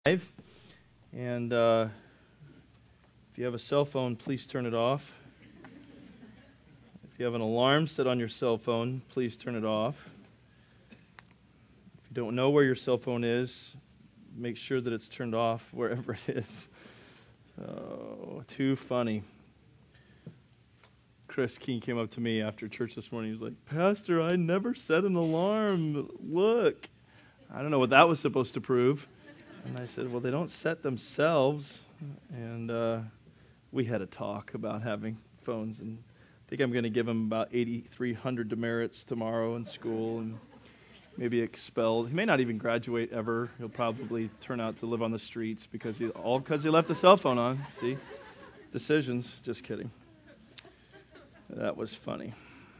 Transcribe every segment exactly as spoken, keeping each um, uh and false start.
And uh, if you have a cell phone, please turn it off. If you have an alarm set on your cell phone, please turn it off. If you don't know where your cell phone is, make sure that it's turned off wherever it is. Oh, too funny. Chris King came up to me after church this morning. He was like, "Pastor, I never set an alarm. Look." I don't know what that was supposed to prove. And I said, well, they don't set themselves. And uh, we had a talk about having phones. And I think I'm going to give him about eighty-three hundred demerits tomorrow in school and maybe expelled. He may not even graduate ever. He'll probably turn out to live on the streets because he all because he left a cell phone on. See? Decisions. Just kidding. That was funny.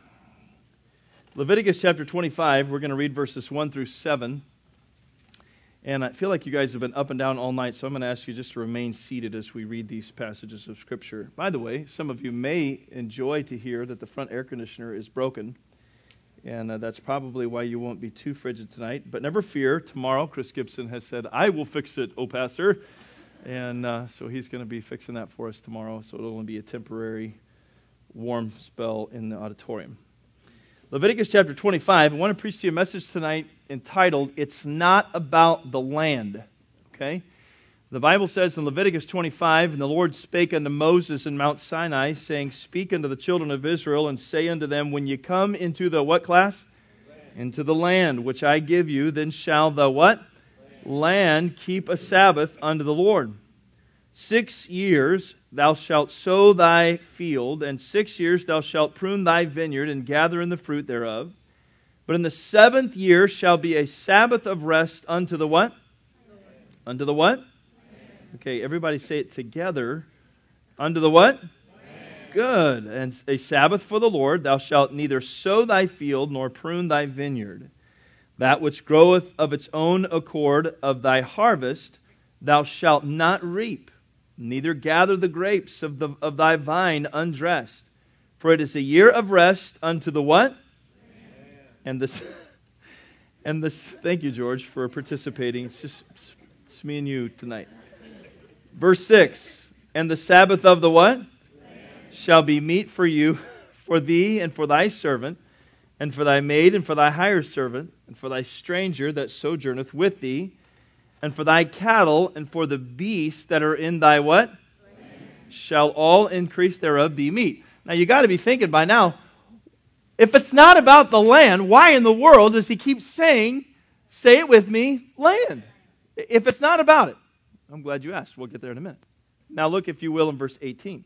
Leviticus chapter twenty-five, we're going to read verses one through seven. And I feel like you guys have been up and down all night, so I'm going to ask you just to remain seated as we read these passages of Scripture. By the way, some of you may enjoy to hear that the front air conditioner is broken, and uh, that's probably why you won't be too frigid tonight. But never fear, tomorrow Chris Gibson has said, "I will fix it, oh Pastor." And uh, so he's going to be fixing that for us tomorrow, so it'll only be a temporary warm spell in the auditorium. Leviticus chapter twenty-five, I want to preach to you a message tonight entitled, "It's Not About the Land." Okay? The Bible says in Leviticus twenty-five, "And the Lord spake unto Moses in Mount Sinai, saying, Speak unto the children of Israel, and say unto them, When ye come into the" what class? Land. "Into the land which I give you, then shall the" what? Land. "Land keep a Sabbath unto the Lord. Six years thou shalt sow thy field, and six years thou shalt prune thy vineyard, and gather in the fruit thereof. But in the seventh year shall be a Sabbath of rest unto the" what? Land. Unto the what? Land. Okay, everybody say it together. Unto the what? Land. Good. "And a Sabbath for the Lord, thou shalt neither sow thy field, nor prune thy vineyard. That which groweth of its own accord of thy harvest, thou shalt not reap, neither gather the grapes of the of thy vine undressed. For it is a year of rest unto the" what? Amen. And this, and this. Thank you, George, for participating. It's just it's me and you tonight. Verse six. "And the Sabbath of the" what? Amen. "Shall be meat for you, for thee, and for thy servant, and for thy maid, and for thy hired servant, and for thy stranger that sojourneth with thee, and for thy cattle, and for the beasts that are in thy" what? Land. "Shall all increase thereof be meat." Now you got to be thinking by now, if it's not about the land, why in the world does he keep saying, say it with me, land? If it's not about it. I'm glad you asked. We'll get there in a minute. Now look, if you will, in verse eighteen.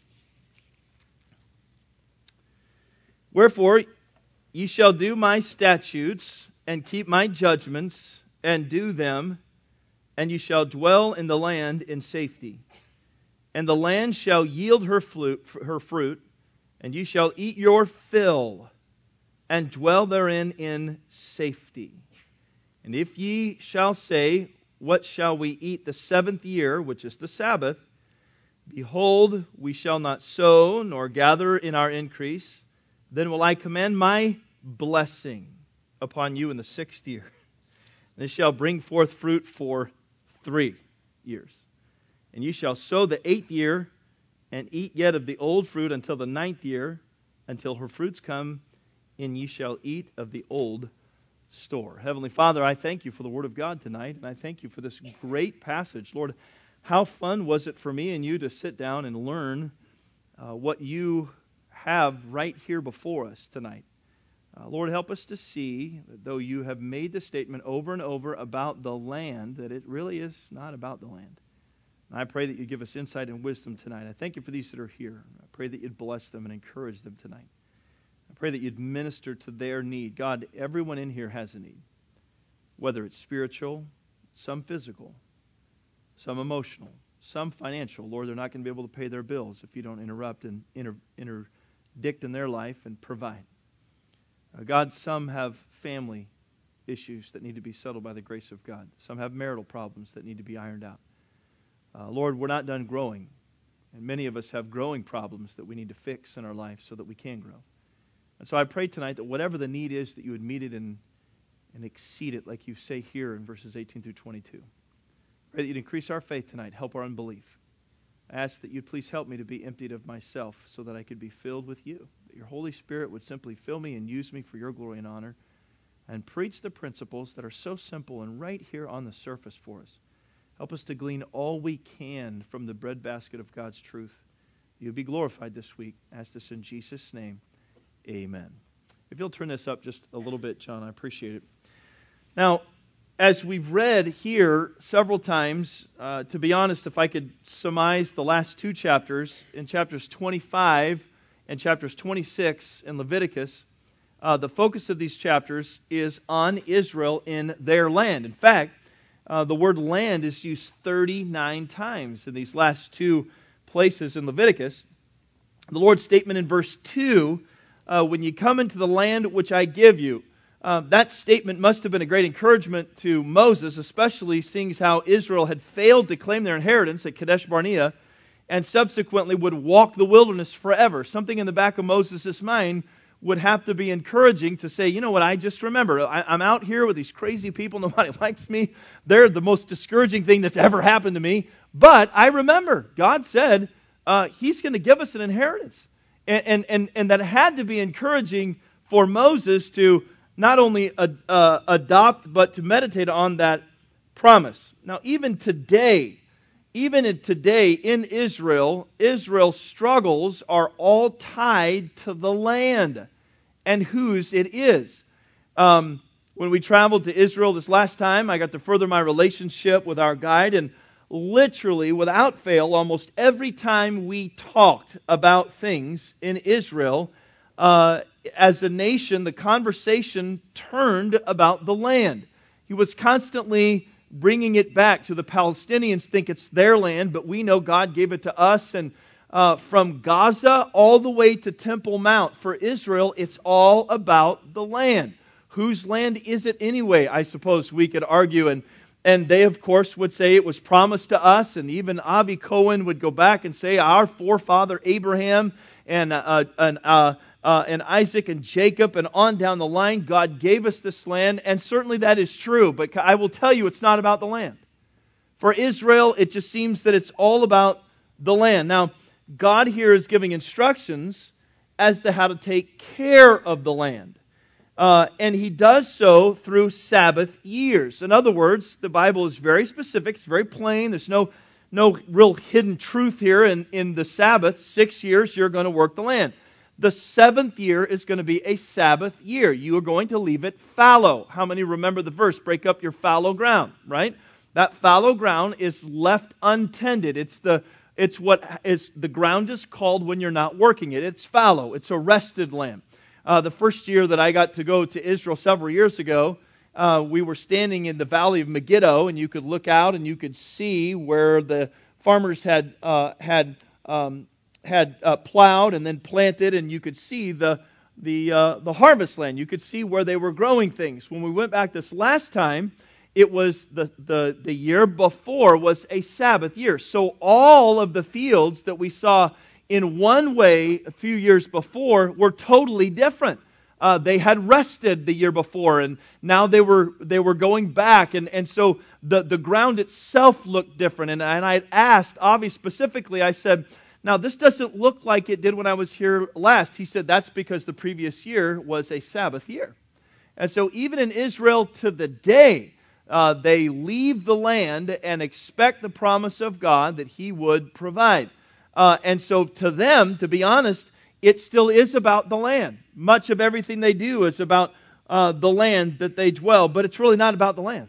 "Wherefore ye shall do my statutes, and keep my judgments, and do them, and ye shall dwell in the land in safety. And the land shall yield her fruit, her fruit, and ye shall eat your fill, and dwell therein in safety. And if ye shall say, What shall we eat the seventh year, which is the Sabbath? Behold, we shall not sow, nor gather in our increase. Then will I command my blessing upon you in the sixth year. And it shall bring forth fruit for three years. And ye shall sow the eighth year, and eat yet of the old fruit until the ninth year, until her fruits come, and ye shall eat of the old store." Heavenly Father, I thank you for the Word of God tonight, and I thank you for this great passage. Lord, how fun was it for me and you to sit down and learn uh, what you have right here before us tonight. Uh, Lord, help us to see that though you have made the statement over and over about the land, that it really is not about the land. And I pray that you give us insight and wisdom tonight. I thank you for these that are here. I pray that you'd bless them and encourage them tonight. I pray that you'd minister to their need. God, everyone in here has a need, whether it's spiritual, some physical, some emotional, some financial. Lord, they're not going to be able to pay their bills if you don't interrupt and inter- interdict in their life and provide. Uh, God, some have family issues that need to be settled by the grace of God. Some have marital problems that need to be ironed out. Uh, Lord, we're not done growing. And many of us have growing problems that we need to fix in our life so that we can grow. And so I pray tonight that whatever the need is, that you would meet it and, and exceed it like you say here in verses eighteen through twenty-two. Pray that you'd increase our faith tonight, help our unbelief. I ask that you'd please help me to be emptied of myself so that I could be filled with you. That your Holy Spirit would simply fill me and use me for your glory and honor and preach the principles that are so simple and right here on the surface for us. Help us to glean all we can from the breadbasket of God's truth. You'll be glorified this week. I ask this in Jesus' name. Amen. If you'll turn this up just a little bit, John, I appreciate it. Now, as we've read here several times, uh, to be honest, if I could surmise the last two chapters, in chapters twenty-five and chapters twenty-six in Leviticus, uh, the focus of these chapters is on Israel in their land. In fact, uh, the word land is used thirty-nine times in these last two places in Leviticus. The Lord's statement in verse two, uh, when you come into the land which I give you, Uh, that statement must have been a great encouragement to Moses, especially seeing how Israel had failed to claim their inheritance at Kadesh Barnea and subsequently would walk the wilderness forever. Something in the back of Moses' mind would have to be encouraging to say, you know what, I just remember, I, I'm out here with these crazy people, nobody likes me, they're the most discouraging thing that's ever happened to me, but I remember, God said, uh, He's going to give us an inheritance. And, and, and, and that had to be encouraging for Moses to not only ad, uh, adopt, but to meditate on that promise. Now, even today, even in today in Israel, Israel's struggles are all tied to the land and whose it is. Um, when we traveled to Israel this last time, I got to further my relationship with our guide, and literally, without fail, almost every time we talked about things in Israel, uh, as a nation, the conversation turned about the land. He was constantly bringing it back to the Palestinians think it's their land, but we know God gave it to us. And uh, from Gaza all the way to Temple Mount, for Israel, it's all about the land. Whose land is it anyway, I suppose we could argue. And, and they, of course, would say it was promised to us. And even Avi Cohen would go back and say, our forefather Abraham and uh, and uh, Uh, and Isaac and Jacob and on down the line, God gave us this land, and certainly that is true, but I will tell you it's not about the land. For Israel, it just seems that it's all about the land. Now, God here is giving instructions as to how to take care of the land. Uh, and He does so through Sabbath years. In other words, the Bible is very specific, it's very plain, there's no, no real hidden truth here. In, in the Sabbath, six years you're going to work the land. The seventh year is going to be a Sabbath year. You are going to leave it fallow. How many remember the verse, break up your fallow ground, right? That fallow ground is left untended. It's the it's what is the ground is called when you're not working it. It's fallow. It's a rested land. Uh, the first year that I got to go to Israel several years ago, uh, we were standing in the valley of Megiddo, and you could look out and you could see where the farmers had uh, had um, had uh, plowed and then planted, and you could see the the uh, the harvest land. You could see where they were growing things. When we went back this last time, it was the, the, the year before was a Sabbath year. So all of the fields that we saw in one way a few years before were totally different. Uh, they had rested the year before, and now they were they were going back, and, and so the, the ground itself looked different. And, and I asked Avi specifically, I said, now this doesn't look like it did when I was here last. He said, that's because the previous year was a Sabbath year. And so even in Israel to the day, uh, they leave the land and expect the promise of God that He would provide. Uh, and so to them, to be honest, it still is about the land. Much of everything they do is about uh, the land that they dwell, but it's really not about the land.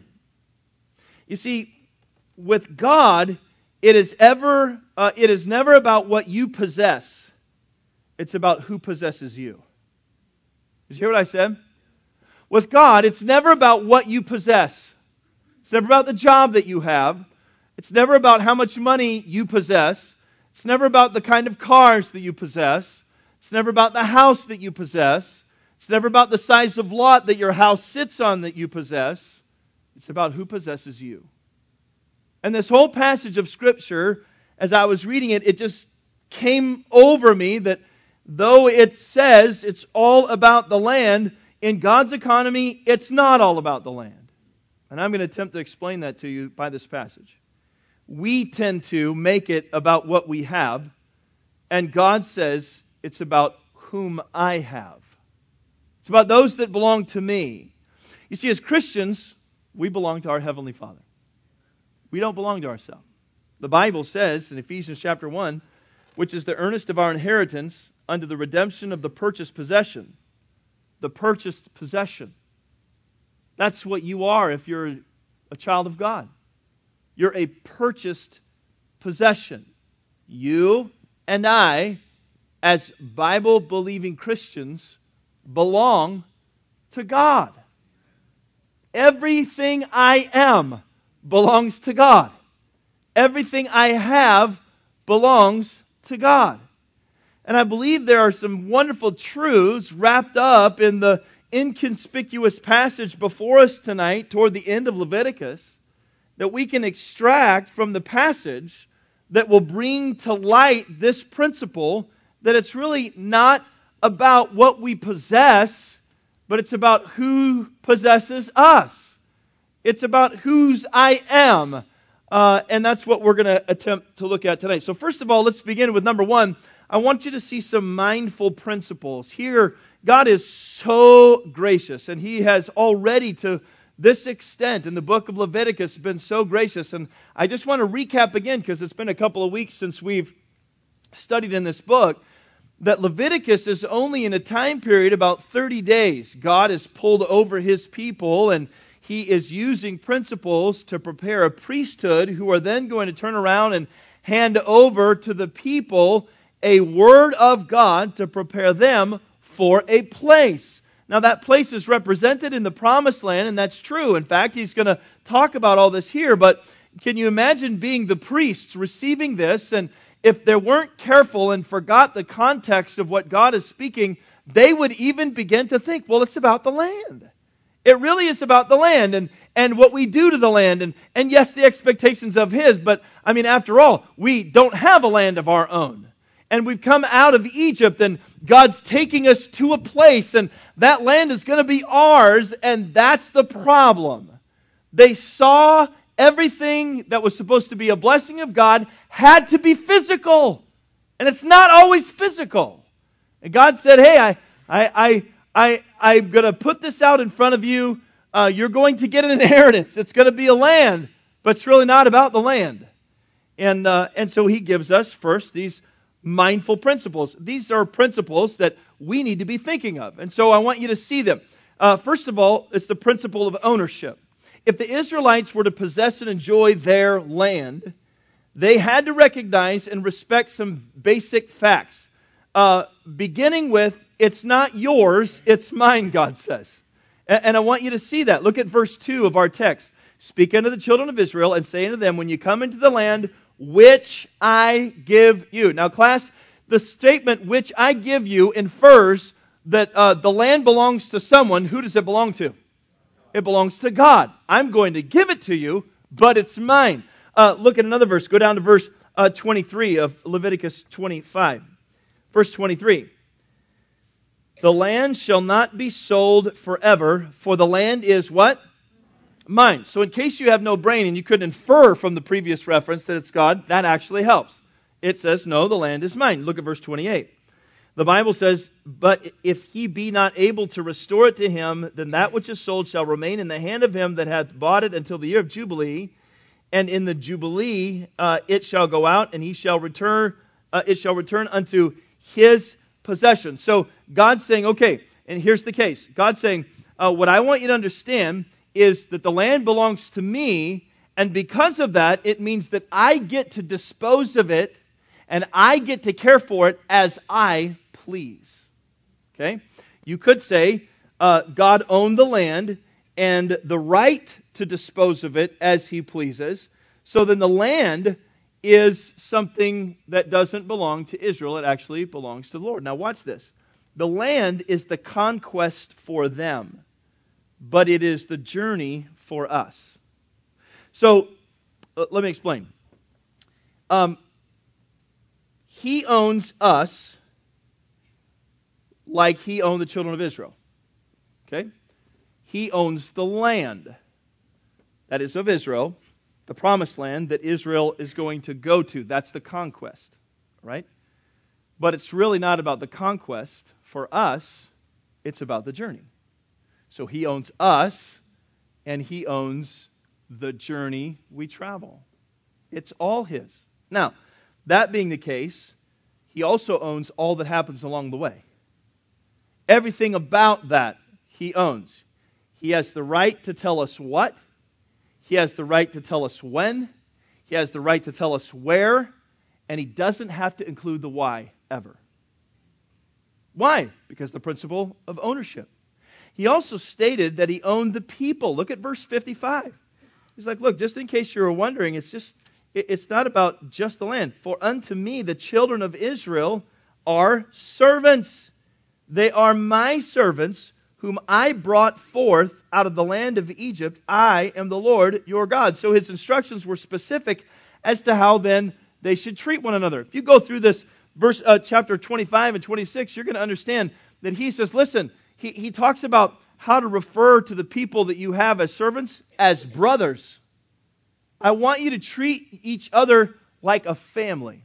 You see, with God, it is ever, uh, it is never about what you possess. It's about who possesses you. Did you hear what I said? With God, it's never about what you possess. It's never about the job that you have. It's never about how much money you possess. It's never about the kind of cars that you possess. It's never about the house that you possess. It's never about the size of lot that your house sits on that you possess. It's about who possesses you. And this whole passage of Scripture, as I was reading it, it just came over me that though it says it's all about the land, in God's economy, it's not all about the land. And I'm going to attempt to explain that to you by this passage. we tend to make it about what we have, and God says it's about whom I have. It's about those that belong to me. You see, as Christians, we belong to our Heavenly Father. We don't belong to ourselves. The Bible says in Ephesians chapter one, which is the earnest of our inheritance unto the redemption of the purchased possession. The purchased possession. That's what you are if you're a child of God. You're a purchased possession. You and I, as Bible-believing Christians, belong to God. Everything I am belongs to God. Everything I have belongs to God. And I believe there are some wonderful truths wrapped up in the inconspicuous passage before us tonight toward the end of Leviticus that we can extract from the passage that will bring to light this principle that it's really not about what we possess, but it's about who possesses us. It's about whose I am. Uh, and that's what we're going to attempt to look at tonight. So first of all, let's begin with number one. I want you to see some mindful principles. Here, God is so gracious, and He has already to this extent in the book of Leviticus been so gracious. And I just want to recap again, because it's been a couple of weeks since we've studied in this book, that Leviticus is only in a time period about thirty days. God has pulled over His people, and He is using principles to prepare a priesthood who are then going to turn around and hand over to the people a word of God to prepare them for a place. Now that place is represented in the Promised Land, and that's true. In fact, He's going to talk about all this here, but can you imagine being the priests receiving this, and if they weren't careful and forgot the context of what God is speaking, they would even begin to think, well, it's about the land. It really is about the land and, and what we do to the land. And, and yes, the expectations of His, but I mean, after all, we don't have a land of our own. And we've come out of Egypt, and God's taking us to a place, and that land is going to be ours, and that's the problem. They saw everything that was supposed to be a blessing of God had to be physical. And it's not always physical. And God said, hey, I, I, I, I, I'm going to put this out in front of you. Uh, you're going to get an inheritance. It's going to be a land, but it's really not about the land. And, uh, and so He gives us first these mindful principles. These are principles that we need to be thinking of. And so I want you to see them. Uh, first of all, it's the principle of ownership. If the Israelites were to possess and enjoy their land, they had to recognize and respect some basic facts. Uh, beginning with, it's not yours, it's mine, God says. And, and I want you to see that. Look at verse two of our text. Speak unto the children of Israel and say unto them, when you come into the land which I give you. Now, class, the statement which I give you infers that uh, the land belongs to someone. Who does it belong to? It belongs to God. I'm going to give it to you, but it's mine. Uh, look at another verse. Go down to verse uh, twenty-three of Leviticus twenty-five. Verse twenty-three. The land shall not be sold forever, for the land is what? Mine. So in case you have no brain and you couldn't infer from the previous reference that it's God, that actually helps. It says, no, the land is mine. Look at verse twenty-eight. The Bible says, but if he be not able to restore it to him, then that which is sold shall remain in the hand of him that hath bought it until the year of Jubilee. And in the Jubilee uh, it shall go out, and he shall return. Uh, it shall return unto his possession. So God's saying, okay, and here's the case. God's saying, uh, what I want you to understand is that the land belongs to me, and because of that, it means that I get to dispose of it, and I get to care for it as I please. Okay? You could say uh, God owned the land and the right to dispose of it as He pleases. So then the land is something that doesn't belong to Israel. It actually belongs to the Lord. Now watch this. The land is the conquest for them, but it is the journey for us. So uh, let me explain. Um, he owns us like He owned the children of Israel. Okay? He owns the land that is of Israel, the promised land that Israel is going to go to. That's the conquest, right? But it's really not about the conquest. For us, it's about the journey. So he owns us, and he owns the journey we travel. It's all his. Now, that being the case, he also owns all that happens along the way. Everything about that he owns. He has the right to tell us what. He has the right to tell us when. He has the right to tell us where. And he doesn't have to include the why ever. Why? Because the principle of ownership. He also stated that he owned the people. Look at verse fifty-five. He's like, look, just in case you were wondering, it's just it's not about just the land. For unto me the children of Israel are servants. They are my servants, whom I brought forth out of the land of Egypt. I am the Lord your God. So his instructions were specific as to how then they should treat one another. If you go through this verse, uh, chapter twenty-five and twenty-six, you're going to understand that he says, listen, he, he talks about how to refer to the people that you have as servants as brothers. I want you to treat each other like a family.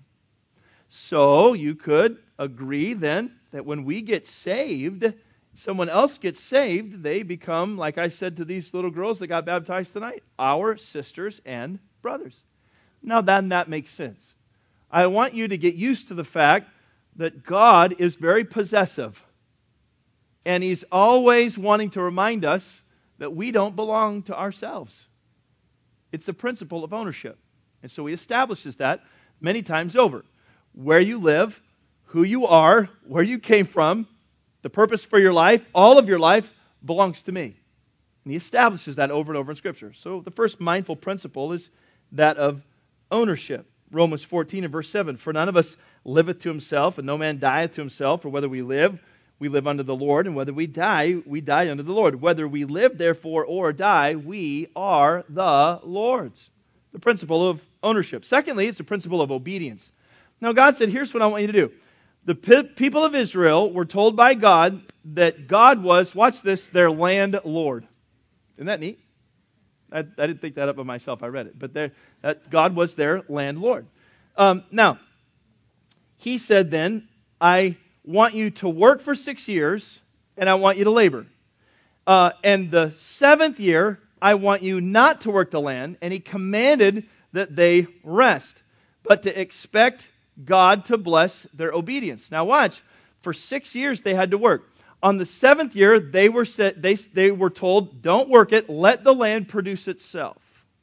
So you could agree then that when we get saved, someone else gets saved, they become, like I said to these little girls that got baptized tonight, our sisters and brothers. Now then that makes sense. I want you to get used to the fact that God is very possessive. And He's always wanting to remind us that we don't belong to ourselves. It's a principle of ownership. And so He establishes that many times over. Where you live, who you are, where you came from, the purpose for your life, all of your life belongs to me. And He establishes that over and over in Scripture. So the first mindful principle is that of ownership. Romans fourteen and verse seven, for none of us liveth to himself, and no man dieth to himself, for whether we live, we live unto the Lord, and whether we die, we die unto the Lord. Whether we live, therefore, or die, we are the Lord's. The principle of ownership. Secondly, it's the principle of obedience. Now God said, here's what I want you to do. The pe- people of Israel were told by God that God was, watch this, their landlord. Isn't that neat? I, I didn't think that up by myself. I read it. But that God was their landlord. Um, now, He said then, I want you to work for six years, and I want you to labor. Uh, and the seventh year, I want you not to work the land. And He commanded that they rest, but to expect God to bless their obedience. Now watch, for six years they had to work. On the seventh year, they were set, they, they were told, don't work it, let the land produce itself.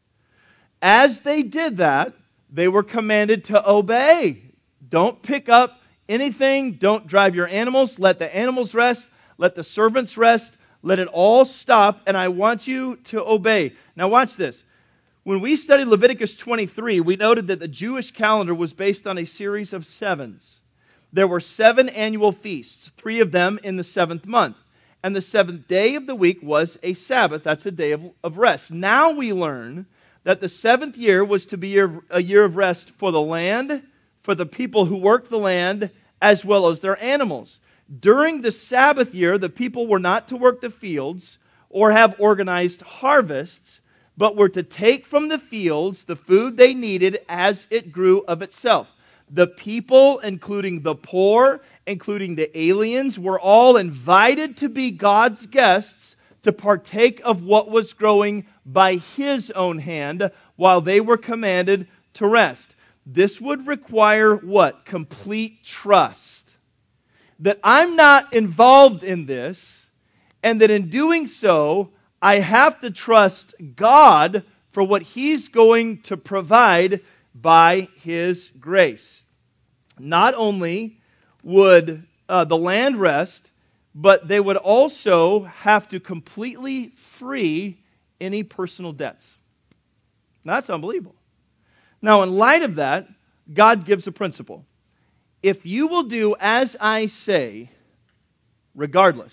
As they did that, they were commanded to obey. Don't pick up anything, don't drive your animals, let the animals rest, let the servants rest, let it all stop, and I want you to obey. Now watch this. When we studied Leviticus twenty-three, we noted that the Jewish calendar was based on a series of sevens. There were seven annual feasts, three of them in the seventh month. And the seventh day of the week was a Sabbath. That's a day of, of rest. Now we learn that the seventh year was to be a, a year of rest for the land, for the people who worked the land, as well as their animals. During the Sabbath year, the people were not to work the fields or have organized harvests, but were to take from the fields the food they needed as it grew of itself. The people, including the poor, including the aliens, were all invited to be God's guests to partake of what was growing by His own hand while they were commanded to rest. This would require what? Complete trust. That I'm not involved in this, and that in doing so, I have to trust God for what He's going to provide by His grace. Not only would uh, the land rest, but they would also have to completely free any personal debts. Now, that's unbelievable. Now, in light of that, God gives a principle. If you will do as I say, regardless,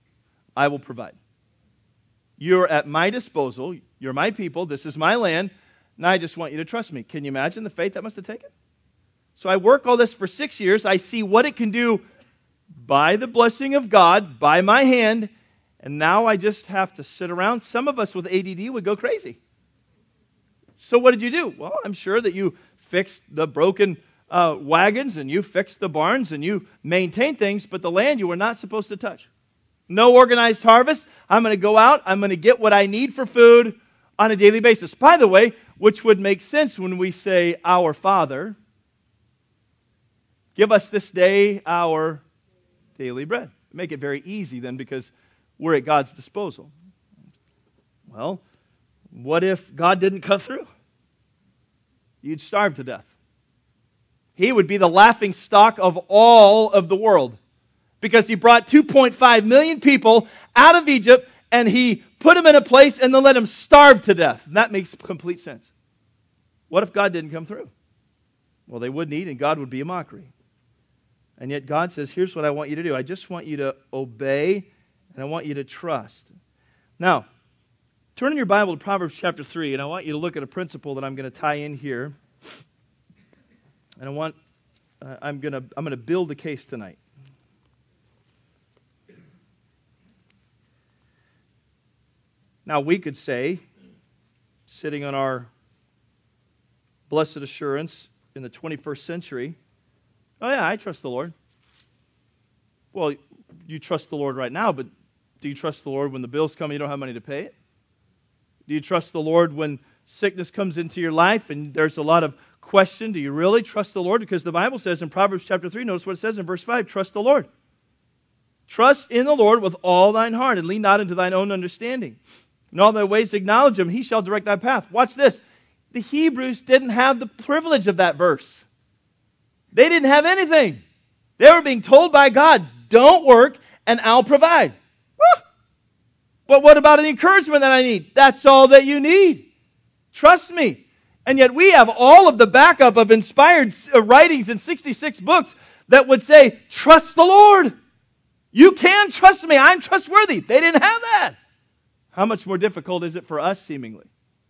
I will provide. You're at my disposal. You're my people. This is my land. Now I just want you to trust me. Can you imagine the faith that must have taken? So I work all this for six years. I see what it can do by the blessing of God, by my hand, and now I just have to sit around. Some of us with A D D would go crazy. So what did you do? Well, I'm sure that you fixed the broken uh, wagons and you fixed the barns and you maintained things, but the land you were not supposed to touch. No organized harvest. I'm going to go out. I'm going to get what I need for food on a daily basis. By the way, which would make sense when we say, Our Father, give us this day our daily bread. Make it very easy then, because we're at God's disposal. Well, what if God didn't come through? You'd starve to death. He would be the laughing stock of all of the world, because He brought two point five million people out of Egypt and He put them in a place and then let them starve to death. And that makes complete sense. What if God didn't come through? Well, they wouldn't eat and God would be a mockery. And yet God says, here's what I want you to do. I just want you to obey and I want you to trust. Now, turn in your Bible to Proverbs chapter three, and I want you to look at a principle that I'm going to tie in here. And I want, uh, I'm going to, I'm going to build a case tonight. Now, we could say, sitting on our blessed assurance in the twenty-first century, oh yeah, I trust the Lord. Well, you trust the Lord right now, but do you trust the Lord when the bills come and you don't have money to pay it? Do you trust the Lord when sickness comes into your life and there's a lot of question? Do you really trust the Lord? Because the Bible says in Proverbs chapter three, notice what it says in verse five, trust the Lord. Trust in the Lord with all thine heart and lean not into thine own understanding. In all thy ways acknowledge Him, He shall direct thy path. Watch this. The Hebrews didn't have the privilege of that verse. They didn't have anything. They were being told by God, don't work and I'll provide. Woo! But what about the encouragement that I need? That's all that you need. Trust me. And yet we have all of the backup of inspired writings in sixty-six books that would say, trust the Lord. You can trust me. I'm trustworthy. They didn't have that. How much more difficult is it for us, seemingly,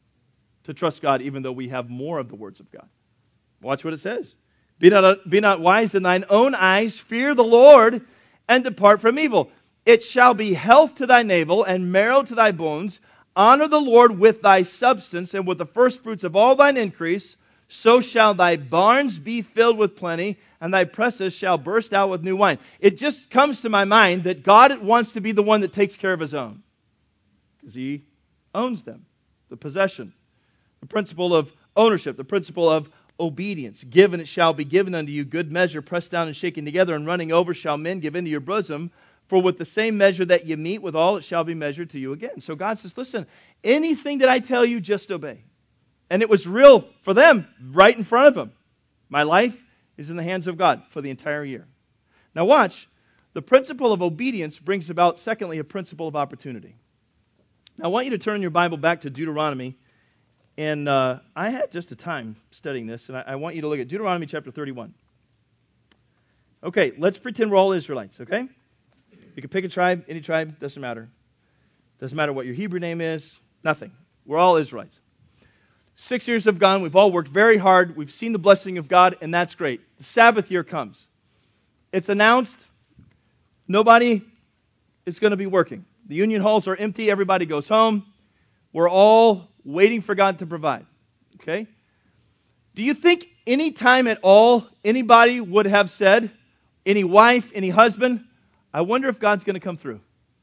to trust God even though we have more of the words of God? Watch what it says. Be not, be not wise in thine own eyes. Fear the Lord and depart from evil. It shall be health to thy navel and marrow to thy bones. Honor the Lord with thy substance and with the first fruits of all thine increase. So shall thy barns be filled with plenty, and thy presses shall burst out with new wine. It just comes to my mind that God wants to be the one that takes care of His own, because He owns them, the possession. The principle of ownership, the principle of obedience. Given it shall be given unto you, good measure, pressed down and shaken together, and running over shall men give into your bosom. For with the same measure that you meet withal, it shall be measured to you again. So God says, listen, anything that I tell you, just obey. And it was real for them, right in front of them. My life is in the hands of God for the entire year. Now watch, the principle of obedience brings about, secondly, a principle of opportunity. Now I want you to turn your Bible back to Deuteronomy. And uh, I had just a time studying this, and I, I want you to look at Deuteronomy chapter thirty-one. Okay, let's pretend we're all Israelites, okay? You can pick a tribe, any tribe, doesn't matter. Doesn't matter what your Hebrew name is, nothing. We're all Israelites. Six years have gone, we've all worked very hard, we've seen the blessing of God, and that's great. The Sabbath year comes. It's announced, nobody is going to be working. The union halls are empty, everybody goes home. We're all waiting for God to provide. Okay? Do you think any time at all anybody would have said, any wife, any husband, I wonder if God's going to come through?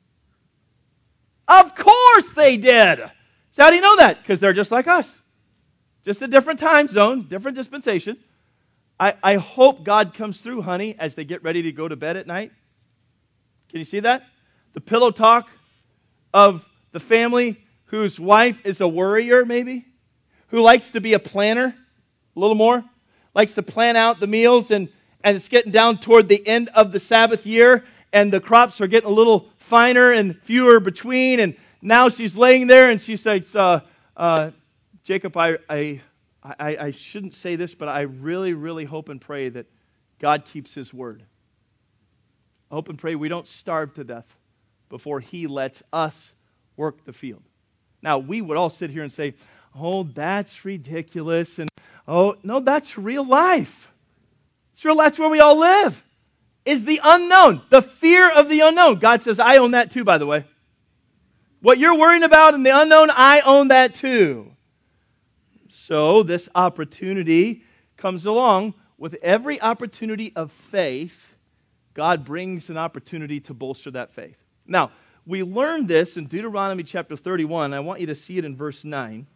Of course they did. So how do you know that? Because they're just like us. Just a different time zone, different dispensation. I, I hope God comes through, honey, as they get ready to go to bed at night. Can you see that? The pillow talk of the family whose wife is a worrier, maybe, who likes to be a planner a little more, likes to plan out the meals, and, and it's getting down toward the end of the Sabbath year, and the crops are getting a little finer and fewer between, and now she's laying there, and she says, uh, uh, Jacob, I, I, I, I shouldn't say this, but I really, really hope and pray that God keeps His word. I hope and pray we don't starve to death before He lets us work the field. Now, we would all sit here and say, oh, that's ridiculous. And, oh, no, that's real life. It's real, that's where we all live, is the unknown, the fear of the unknown. God says, I own that too, by the way. What you're worrying about in the unknown, I own that too. So this opportunity comes along. With every opportunity of faith, God brings an opportunity to bolster that faith. Now, we learned this in Deuteronomy chapter thirty-one. I want you to see it in verse nine.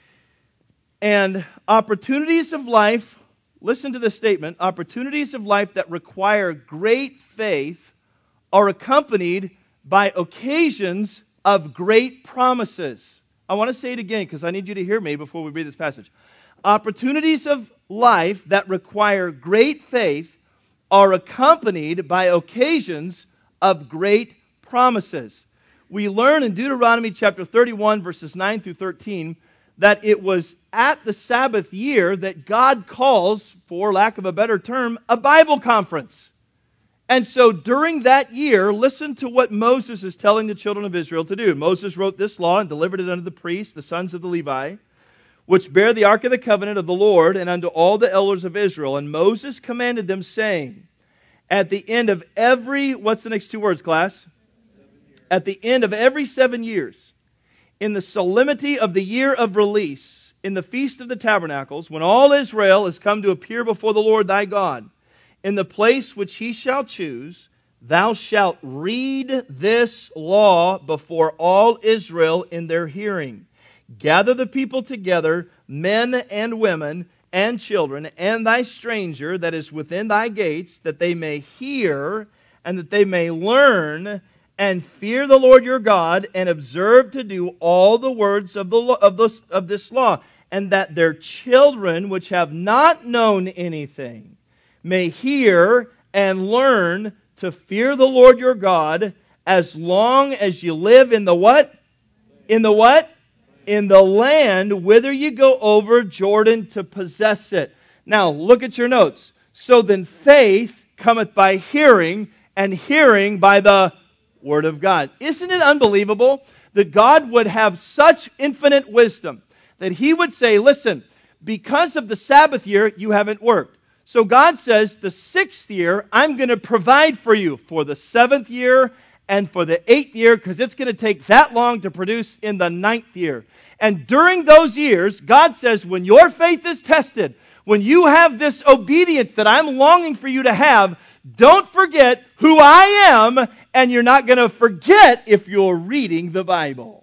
And opportunities of life, listen to this statement, opportunities of life that require great faith are accompanied by occasions of great promises. I want to say it again because I need you to hear me before we read this passage. Opportunities of life that require great faith are accompanied by occasions of great promises. We learn in Deuteronomy chapter thirty-one, verses nine through thirteen, that it was at the Sabbath year that God calls, for lack of a better term, a Bible conference. And so during that year, listen to what Moses is telling the children of Israel to do. Moses wrote this law and delivered it unto the priests, the sons of the Levi, which bear the ark of the covenant of the Lord, and unto all the elders of Israel. And Moses commanded them, saying, at the end of every, what's the next two words, class? At the end of every seven years, in the solemnity of the year of release, in the feast of the tabernacles, when all Israel is come to appear before the Lord thy God, in the place which he shall choose, thou shalt read this law before all Israel in their hearing. Gather the people together, men and women and children, and thy stranger that is within thy gates, that they may hear and that they may learn and fear the Lord your God, and observe to do all the words of the of this, of this law, and that their children which have not known anything may hear and learn to fear the Lord your God as long as you live in the what? In the what? In the land whither you go over Jordan to possess it. Now, look at your notes. So then faith cometh by hearing, and hearing by the Word of God. Isn't it unbelievable that God would have such infinite wisdom that He would say, listen, because of the Sabbath year, you haven't worked. So God says, the sixth year, I'm going to provide for you for the seventh year and for the eighth year, because it's going to take that long to produce in the ninth year. And during those years, God says, when your faith is tested, when you have this obedience that I'm longing for you to have, don't forget who I am, and you're not going to forget if you're reading the Bible.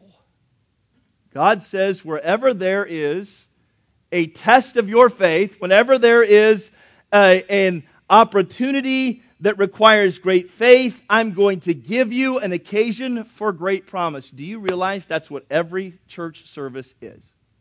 God says, wherever there is a test of your faith, whenever there is a, an opportunity that requires great faith, I'm going to give you an occasion for great promise. Do you realize that's what every church service is?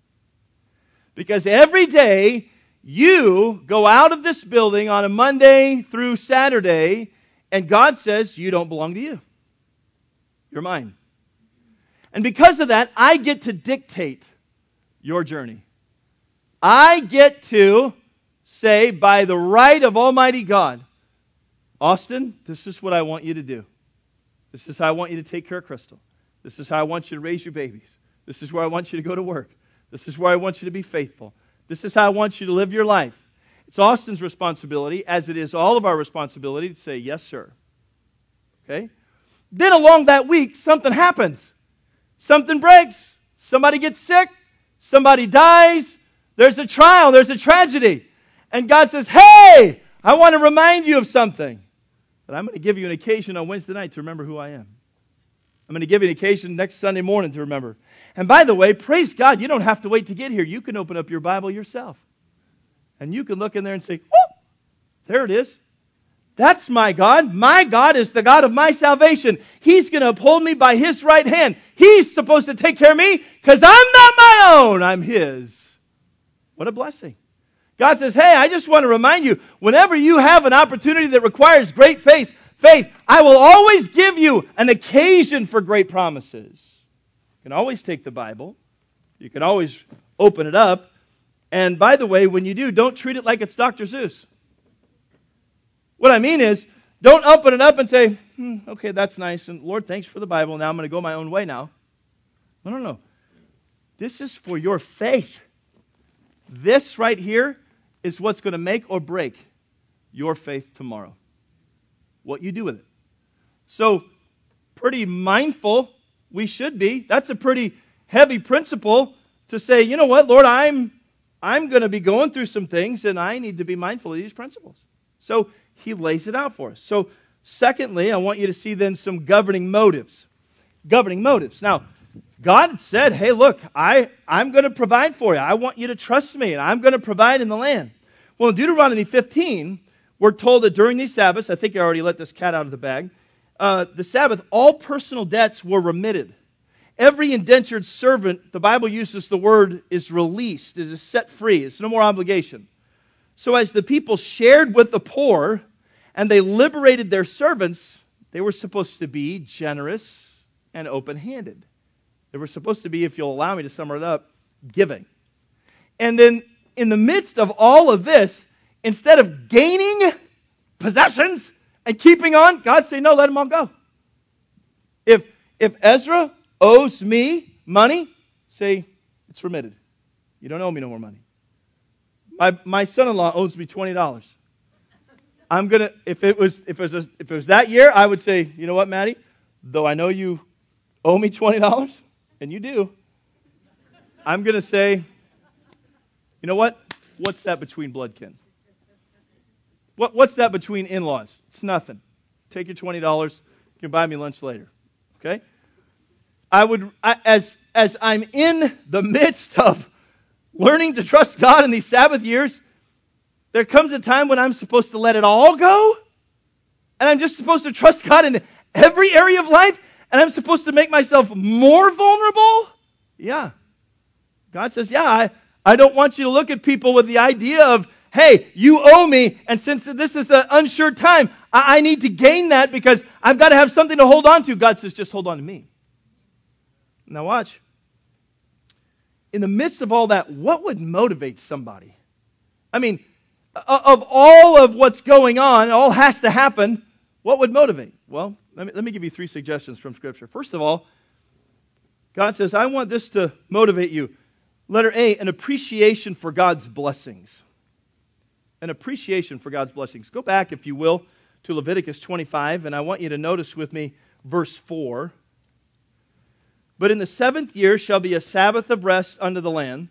Because every day you go out of this building on a Monday through Saturday, and God says, you don't belong to you. You're mine. And because of that, I get to dictate your journey. I get to say, by the right of Almighty God, Austin, this is what I want you to do. This is how I want you to take care of Crystal. This is how I want you to raise your babies. This is where I want you to go to work. This is where I want you to be faithful. This is how I want you to live your life. It's Austin's responsibility, as it is all of our responsibility, to say, yes, sir. Okay? Then along that week, something happens. Something breaks. Somebody gets sick. Somebody dies. There's a trial. There's a tragedy. And God says, hey, I want to remind you of something. But I'm going to give you an occasion on Wednesday night to remember who I am. I'm going to give you an occasion next Sunday morning to remember. And by the way, praise God, you don't have to wait to get here. You can open up your Bible yourself. And you can look in there and say, oh, there it is. That's my God. My God is the God of my salvation. He's going to uphold me by His right hand. He's supposed to take care of me because I'm not my own. I'm His. What a blessing. God says, hey, I just want to remind you, whenever you have an opportunity that requires great faith, faith, I will always give you an occasion for great promises. You can always take the Bible. You can always open it up. And by the way, when you do, don't treat it like it's Doctor Seuss. What I mean is, don't open it up and say, hmm, okay, that's nice, and Lord, thanks for the Bible. Now I'm going to go my own way now. No, no, no. This is for your faith. This right here is what's going to make or break your faith tomorrow. What you do with it. So, pretty mindful we should be. That's a pretty heavy principle to say, you know what, Lord, I'm I'm going to be going through some things, and I need to be mindful of these principles. So he lays it out for us. So secondly, I want you to see then some governing motives. Governing motives. Now, God said, hey, look, I, I'm going to provide for you. I want you to trust me, and I'm going to provide in the land. Well, in Deuteronomy fifteen, we're told that during these Sabbaths, I think I already let this cat out of the bag, uh, the Sabbath, all personal debts were remitted. Every indentured servant, the Bible uses the word, is released, it is set free. It's no more obligation. So as the people shared with the poor and they liberated their servants, they were supposed to be generous and open-handed. They were supposed to be, if you'll allow me to sum it up, giving. And then in the midst of all of this, instead of gaining possessions and keeping on, God said, no, let them all go. If, if Ezra owes me money, say, it's remitted. You don't owe me no more money. My my son-in-law owes me twenty dollars. I'm gonna if it was if it was a, if it was that year, I would say, you know what, Maddie? Though I know you owe me twenty dollars, and you do, I'm gonna say, you know what? What's that between bloodkin? What what's that between in-laws? It's nothing. Take your twenty dollars. You can buy me lunch later. Okay? I would I, as as I'm in the midst of learning to trust God in these Sabbath years, there comes a time when I'm supposed to let it all go, and I'm just supposed to trust God in every area of life, and I'm supposed to make myself more vulnerable? Yeah. God says, yeah, I, I don't want you to look at people with the idea of, hey, you owe me, and since this is an unsure time, I, I need to gain that because I've got to have something to hold on to. God says, just hold on to me. Now watch. In the midst of all that, what would motivate somebody? I mean, of all of what's going on, all has to happen, what would motivate? Well, let me, let me give you three suggestions from Scripture. First of all, God says, I want this to motivate you. Letter A, an appreciation for God's blessings. An appreciation for God's blessings. Go back, if you will, to Leviticus twenty-five, and I want you to notice with me verse four. But in the seventh year shall be a Sabbath of rest unto the land,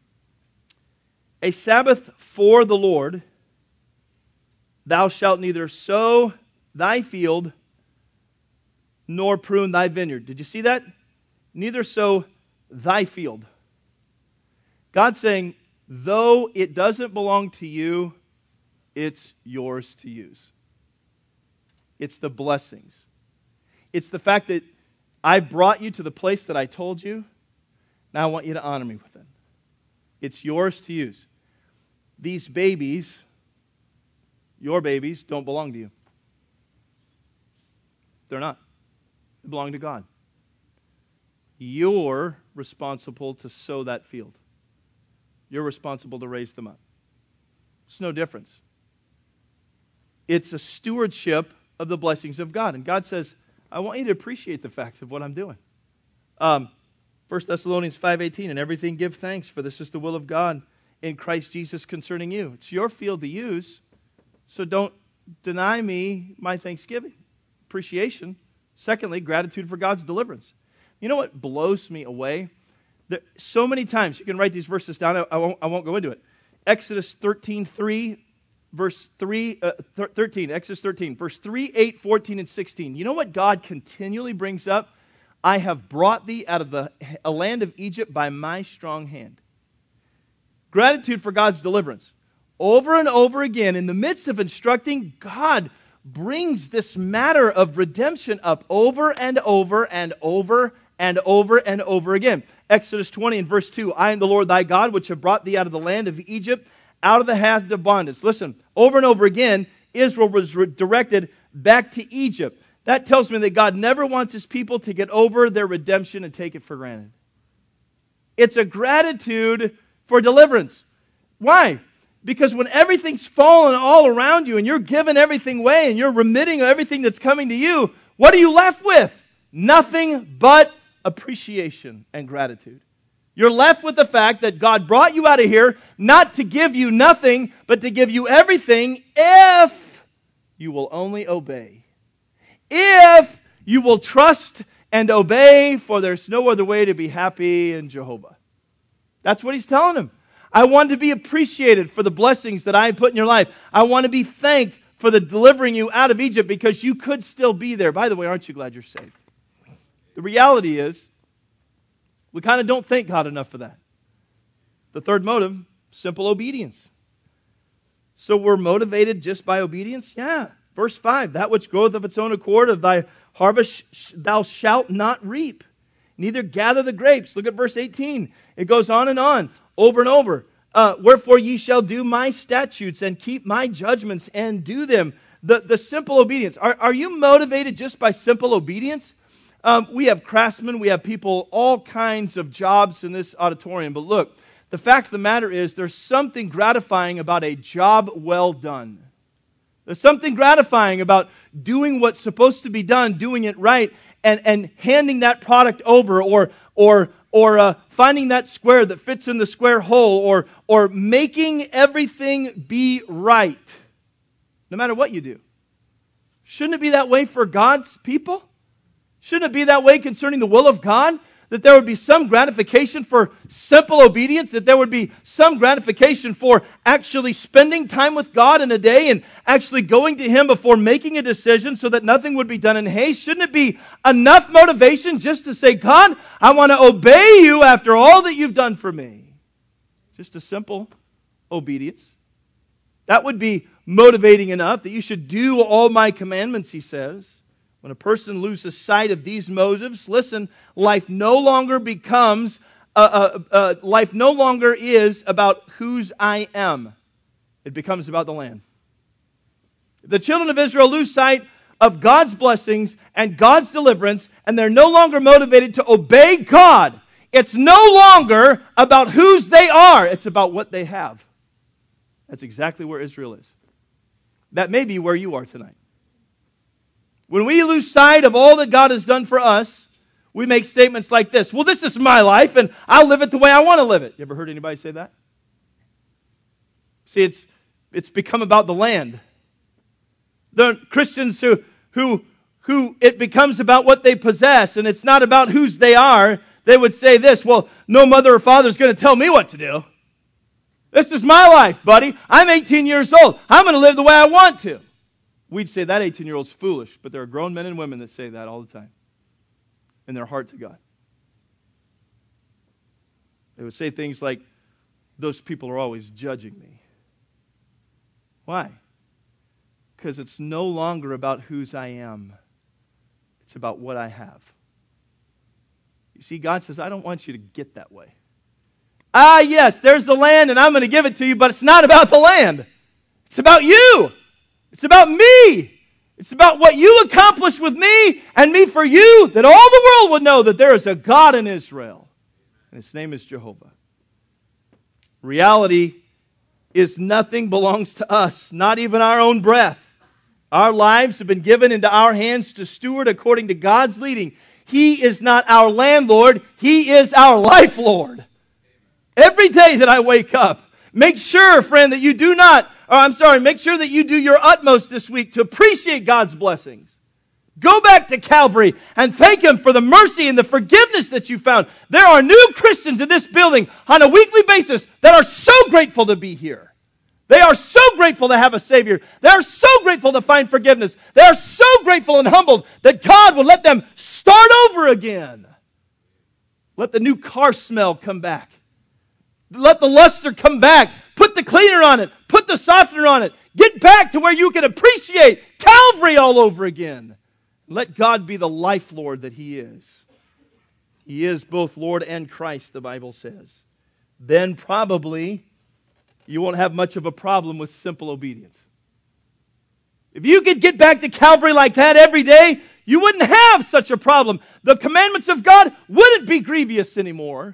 a Sabbath for the Lord. Thou shalt neither sow thy field nor prune thy vineyard. Did you see that? Neither sow thy field. God's saying, though it doesn't belong to you, it's yours to use. It's the blessings. It's the fact that I brought you to the place that I told you. Now I want you to honor me with it. It's yours to use. These babies, your babies, don't belong to you. They're not. They belong to God. You're responsible to sow that field. You're responsible to raise them up. It's no difference. It's a stewardship of the blessings of God. And God says, I want you to appreciate the facts of what I'm doing. Um, First Thessalonians five eighteen, and everything give thanks, for this is the will of God in Christ Jesus concerning you. It's your field to use, so don't deny me my thanksgiving. Appreciation. Secondly, gratitude for God's deliverance. You know what blows me away? There, so many times, you can write these verses down, I, I, won't, I won't go into it. Exodus thirteen three, verse three, uh, thirteen, Exodus thirteen, verse three, eight, fourteen, and sixteen. You know what God continually brings up? I have brought thee out of the a land of Egypt by my strong hand. Gratitude for God's deliverance. Over and over again, in the midst of instructing, God brings this matter of redemption up over and over and over and over and over again. Exodus twenty and verse two, I am the Lord thy God, which have brought thee out of the land of Egypt, out of the house of bondage. Listen, over and over again, Israel was directed back to Egypt. That tells me that God never wants His people to get over their redemption and take it for granted. It's a gratitude for deliverance. Why? Because when everything's fallen all around you and you're giving everything away and you're remitting everything that's coming to you, what are you left with? Nothing but appreciation and gratitude. You're left with the fact that God brought you out of here not to give you nothing, but to give you everything if you will only obey. If you will trust and obey, for there's no other way to be happy in Jehovah. That's what He's telling them. I want to be appreciated for the blessings that I put in your life. I want to be thanked for the delivering you out of Egypt because you could still be there. By the way, aren't you glad you're saved? The reality is, we kind of don't thank God enough for that. The third motive, simple obedience. So we're motivated just by obedience? Yeah. Verse five, that which groweth of its own accord of thy harvest thou shalt not reap, neither gather the grapes. Look at verse eighteen. It goes on and on, over and over. Uh, Wherefore ye shall do my statutes and keep my judgments and do them. The, the simple obedience. Are, are you motivated just by simple obedience? Um, we have craftsmen, we have people, all kinds of jobs in this auditorium. But look, the fact of the matter is there's something gratifying about a job well done. There's something gratifying about doing what's supposed to be done, doing it right, and, and handing that product over, or or or uh, finding that square that fits in the square hole, or or making everything be right, no matter what you do. Shouldn't it be that way for God's people? Shouldn't it be that way concerning the will of God? That there would be some gratification for simple obedience, that there would be some gratification for actually spending time with God in a day and actually going to Him before making a decision so that nothing would be done in haste. Shouldn't it be enough motivation just to say, God, I want to obey you after all that you've done for me? Just a simple obedience. That would be motivating enough that you should do all my commandments, he says. When a person loses sight of these motives, listen, life no longer becomes, uh, uh, uh, life no longer is about whose I am. It becomes about the land. The children of Israel lose sight of God's blessings and God's deliverance, and they're no longer motivated to obey God. It's no longer about whose they are. It's about what they have. That's exactly where Israel is. That may be where you are tonight. When we lose sight of all that God has done for us, we make statements like this. Well, this is my life, and I'll live it the way I want to live it. You ever heard anybody say that? See, it's it's become about the land. The Christians who who who it becomes about what they possess, and it's not about whose they are. They would say this, well, no mother or father is going to tell me what to do. This is my life, buddy. I'm eighteen years old. I'm going to live the way I want to. We'd say that eighteen-year-old's foolish, but there are grown men and women that say that all the time in their heart to God. They would say things like, those people are always judging me. Why? Because it's no longer about whose I am. It's about what I have. You see, God says, I don't want you to get that way. Ah, yes, there's the land, and I'm going to give it to you, but it's not about the land. It's about you. It's about me. It's about what you accomplish with me and me for you, that all the world would know that there is a God in Israel. And His name is Jehovah. Reality is nothing belongs to us, not even our own breath. Our lives have been given into our hands to steward according to God's leading. He is not our landlord. He is our life Lord. Every day that I wake up, make sure, friend, that you do not Oh, I'm sorry, make sure that you do your utmost this week to appreciate God's blessings. Go back to Calvary and thank Him for the mercy and the forgiveness that you found. There are new Christians in this building on a weekly basis that are so grateful to be here. They are so grateful to have a Savior. They are so grateful to find forgiveness. They are so grateful and humbled that God will let them start over again. Let the new car smell come back. Let the luster come back. Put the cleaner on it. Put the softener on it. Get back to where you can appreciate Calvary all over again. Let God be the life Lord that He is. He is both Lord and Christ, the Bible says. Then probably you won't have much of a problem with simple obedience. If you could get back to Calvary like that every day, you wouldn't have such a problem. The commandments of God wouldn't be grievous anymore.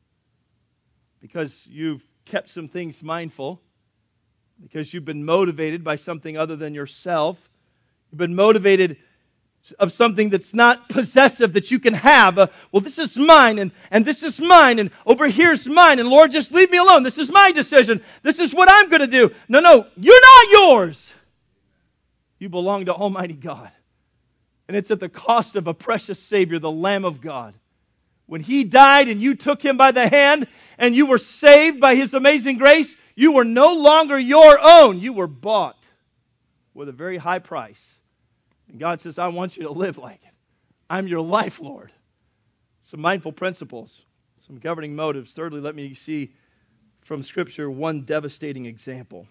Because you've kept some things mindful, because you've been motivated by something other than yourself. You've been motivated of something that's not possessive that you can have. Uh, well, this is mine, and, and this is mine, and over here's mine, and Lord, just leave me alone. This is my decision. This is what I'm going to do. No, no, you're not yours. You belong to Almighty God. And it's at the cost of a precious Savior, the Lamb of God. When He died and you took Him by the hand and you were saved by His amazing grace, you were no longer your own. You were bought with a very high price. And God says, I want you to live like it. I'm your life, Lord. Some mindful principles, some governing motives. Thirdly, let me see from Scripture one devastating example.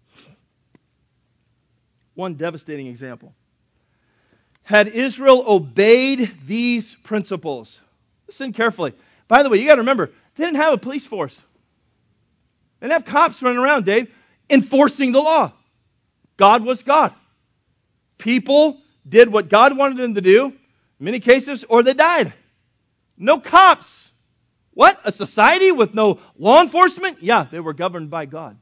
One devastating example. Had Israel obeyed these principles, listen carefully. By the way, you got to remember, they didn't have a police force. They didn't have cops running around, Dave, enforcing the law. God was God. People did what God wanted them to do, in many cases, or they died. No cops. What? A society with no law enforcement? Yeah, they were governed by God.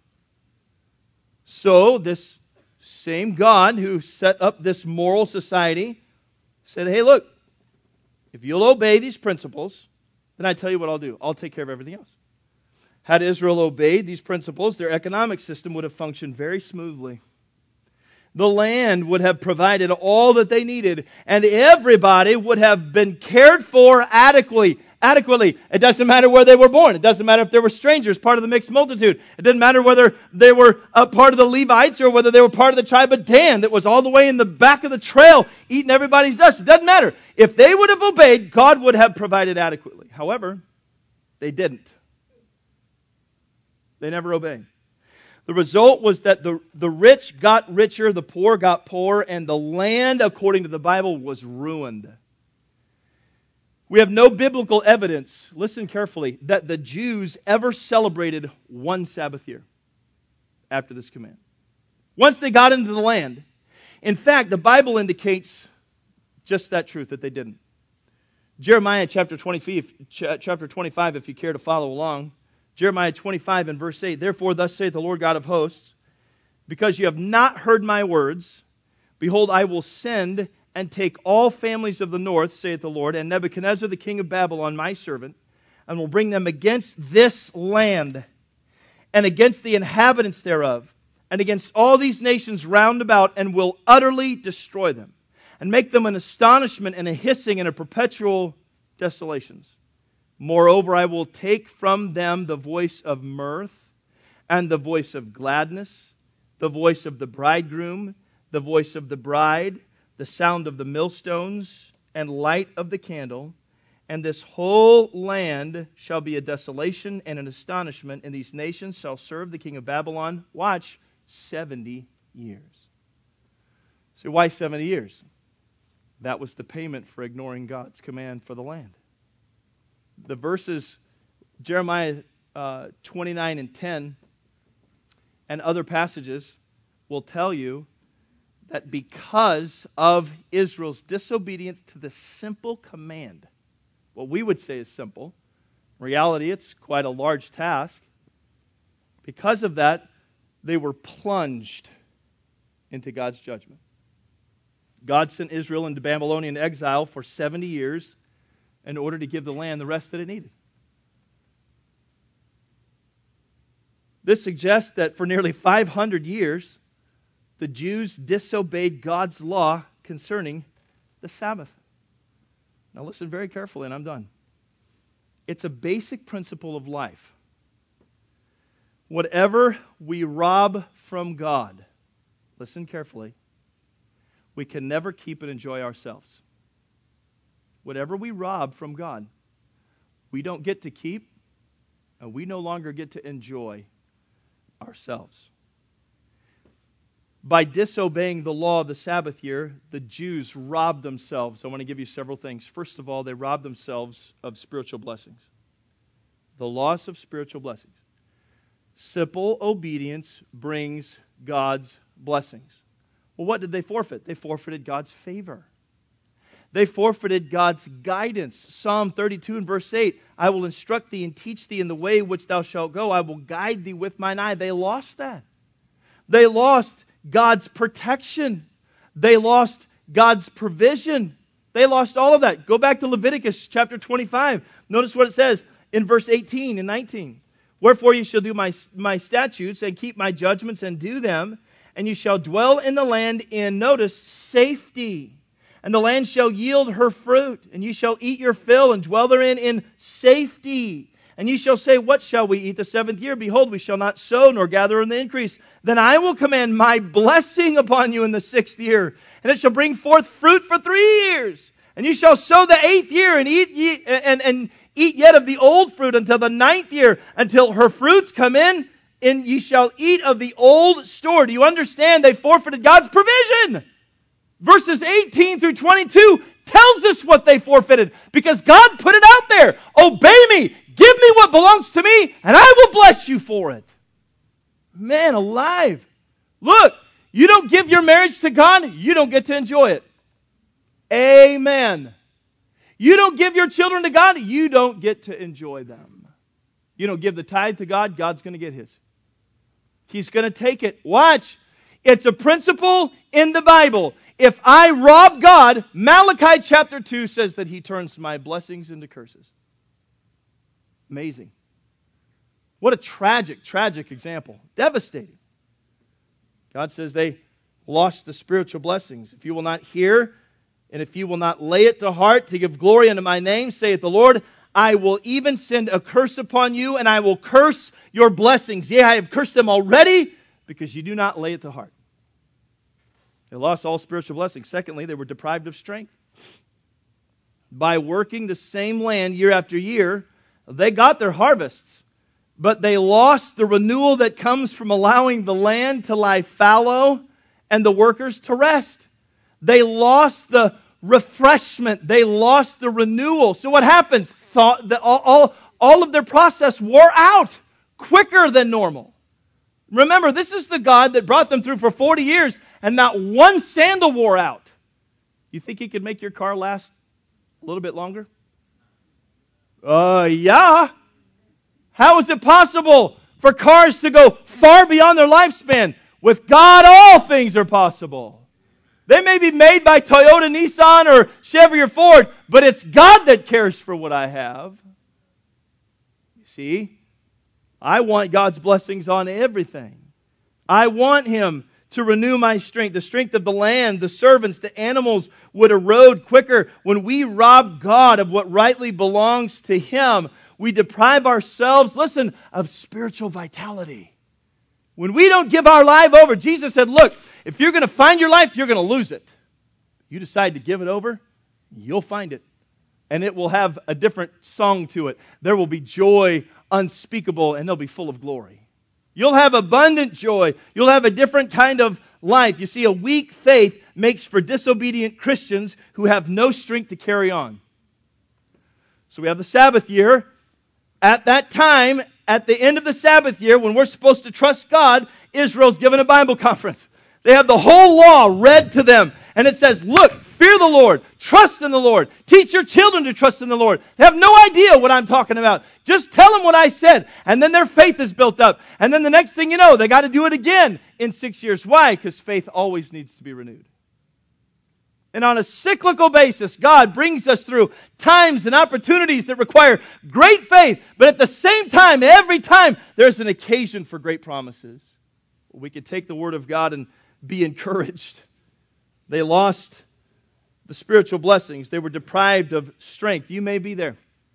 So this same God who set up this moral society said, hey, look, if you'll obey these principles, then I tell you what I'll do. I'll take care of everything else. Had Israel obeyed these principles, their economic system would have functioned very smoothly. The land would have provided all that they needed, and everybody would have been cared for adequately. Adequately. It doesn't matter where they were born. It doesn't matter if they were strangers, part of the mixed multitude. It didn't matter whether they were a part of the Levites or whether they were part of the tribe of Dan that was all the way in the back of the trail eating everybody's dust. It doesn't matter. If they would have obeyed, God would have provided adequately. However, they didn't. They never obeyed. The result was that the, the rich got richer, the poor got poorer, and the land, according to the Bible, was ruined. We have no biblical evidence, listen carefully, that the Jews ever celebrated one Sabbath year after this command. Once they got into the land. In fact, the Bible indicates just that truth, that they didn't. Jeremiah chapter twenty-five, chapter twenty-five, if you care to follow along. Jeremiah twenty-five and verse eight, therefore thus saith the Lord God of hosts, because you have not heard my words, behold, I will send and take all families of the north, saith the Lord, and Nebuchadnezzar the king of Babylon, my servant, and will bring them against this land, and against the inhabitants thereof, and against all these nations round about, and will utterly destroy them, and make them an astonishment and a hissing and a perpetual desolations. Moreover, I will take from them the voice of mirth, and the voice of gladness, the voice of the bridegroom, the voice of the bride, the sound of the millstones, and light of the candle. And this whole land shall be a desolation and an astonishment, and these nations shall serve the king of Babylon, watch, seventy years. So why seventy years? That was the payment for ignoring God's command for the land. The verses, Jeremiah uh, twenty-nine and ten, and other passages will tell you that because of Israel's disobedience to the simple command, what we would say is simple, in reality it's quite a large task, because of that, they were plunged into God's judgment. God sent Israel into Babylonian exile for seventy years in order to give the land the rest that it needed. This suggests that for nearly five hundred years, the Jews disobeyed God's law concerning the Sabbath. Now listen very carefully, and I'm done. It's a basic principle of life. Whatever we rob from God, listen carefully, we can never keep and enjoy ourselves. Whatever we rob from God, we don't get to keep, and we no longer get to enjoy ourselves. By disobeying the law of the Sabbath year, the Jews robbed themselves. I want to give you several things. First of all, they robbed themselves of spiritual blessings. The loss of spiritual blessings. Simple obedience brings God's blessings. Well, what did they forfeit? They forfeited God's favor. They forfeited God's guidance. Psalm thirty-two and verse eight, I will instruct thee and teach thee in the way which thou shalt go. I will guide thee with mine eye. They lost that. They lost God's protection. They lost God's provision. They lost all of that. Go back to Leviticus chapter twenty-five. Notice what it says in verse eighteen and nineteen. Wherefore you shall do my, my statutes and keep my judgments and do them, and you shall dwell in the land in, notice, safety. and the land shall yield her fruit, and ye shall eat your fill, and dwell therein in safety. And ye shall say, what shall we eat the seventh year? Behold, we shall not sow, nor gather in the increase. Then I will command my blessing upon you in the sixth year, and it shall bring forth fruit for three years. And ye shall sow the eighth year, and eat ye, and, and eat yet of the old fruit until the ninth year, until her fruits come in, and ye shall eat of the old store. Do you understand? They forfeited God's provision. Verses eighteen through twenty-two tells us what they forfeited, because God put it out there. Obey me. Give me what belongs to me, and I will bless you for it. Man alive. Look, you don't give your marriage to God, you don't get to enjoy it. Amen. You don't give your children to God, you don't get to enjoy them. You don't give the tithe to God, God's going to get His. He's going to take it. Watch. It's a principle in the Bible. If I rob God, Malachi chapter two says that He turns my blessings into curses. Amazing. What a tragic, tragic example. Devastating. God says they lost the spiritual blessings. If you will not hear, and if you will not lay it to heart to give glory unto my name, saith the Lord, I will even send a curse upon you, and I will curse your blessings. Yea, I have cursed them already, because you do not lay it to heart. They lost all spiritual blessings. Secondly, they were deprived of strength. By working the same land year after year, they got their harvests, but they lost the renewal that comes from allowing the land to lie fallow and the workers to rest. They lost the refreshment. They lost the renewal. So what happens? Thought that all, all, all of their process wore out quicker than normal. Remember, this is the God that brought them through for forty years, and not one sandal wore out. You think He could make your car last a little bit longer? Uh, yeah. How is it possible for cars to go far beyond their lifespan? With God, all things are possible. They may be made by Toyota, Nissan, or Chevy or Ford, but it's God that cares for what I have. You see, I want God's blessings on everything. I want Him to renew my strength. The strength of the land, the servants, the animals would erode quicker. When we rob God of what rightly belongs to Him, we deprive ourselves, listen, of spiritual vitality. When we don't give our life over, Jesus said, look, if you're going to find your life, you're going to lose it. You decide to give it over, you'll find it. And it will have a different song to it. There will be joy unspeakable, and they'll be full of glory. You'll have abundant joy. You'll have a different kind of life. You see, a weak faith makes for disobedient Christians who have no strength to carry on. So we have the Sabbath year. At that time, at the end of the Sabbath year, when we're supposed to trust God, Israel's given a Bible conference. They have the whole law read to them. And it says, look, fear the Lord, trust in the Lord, teach your children to trust in the Lord. They have no idea what I'm talking about. Just tell them what I said. And then their faith is built up. And then the next thing you know, they got to do it again in six years. Why? Because faith always needs to be renewed. And on a cyclical basis, God brings us through times and opportunities that require great faith. But at the same time, every time, there's an occasion for great promises. We could take the Word of God and be encouraged. They lost the spiritual blessings. They were deprived of strength. You may be there.